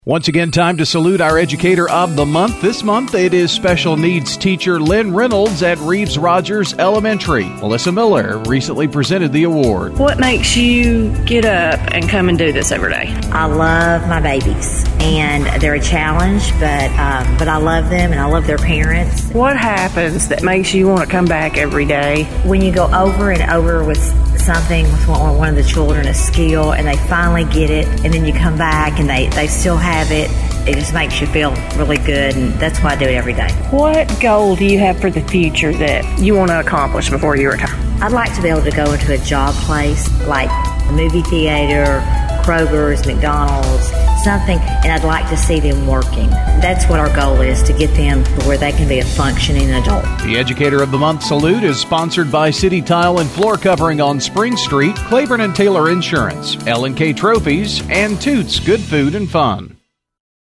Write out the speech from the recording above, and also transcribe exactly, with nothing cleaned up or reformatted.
Once again, time to salute our Educator of the Month. This month, it is special needs teacher Lynn Reynolds at Reeves Rogers Elementary. Melissa Miller recently presented the award. What makes you get up and come and do this every day? I love my babies, and they're a challenge, but um, but I love them, and I love their parents. What happens that makes you want to come back every day? When you go over and over with something with one one of the children, a skill, and they finally get it, and then you come back and they, they still have it, it just makes you feel really good, and that's why I do it every day. What goal do you have for the future that you want to accomplish before you retire? I'd like to be able to go into a job place like a movie theater, Kroger's, McDonald's, something, and I'd like to see them working. That's what our goal is, to get them to where they can be a functioning adult. The Educator of the Month salute is sponsored by City Tile and Floor Covering on Spring Street, Claiborne and Taylor Insurance, L and K Trophies, and Toots Good Food and Fun.